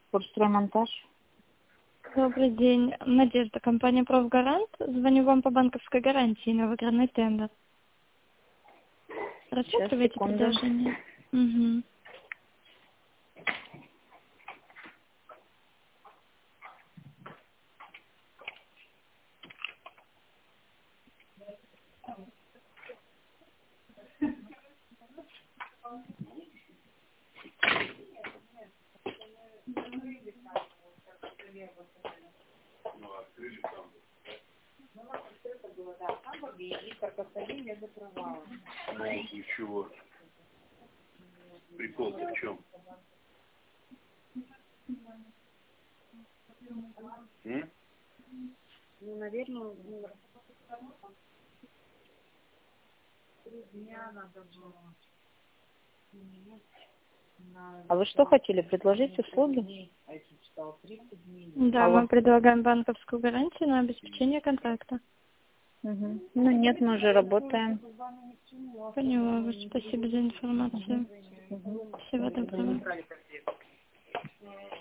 Форстроймонтаж. Добрый день. Надежда, компания «Профгарант». Звоню вам по банковской гарантии на выигранный тендер. Рассматривайте предложение. Угу. Ну и чего? Прикол-то в чем? Ну, наверное, 3 дня надо было. А вы что хотели предложить услуги? Да, мы предлагаем банковскую гарантию на обеспечение контракта. Угу. Ну нет, мы уже работаем. Поняла вас. Спасибо за информацию. Всего доброго.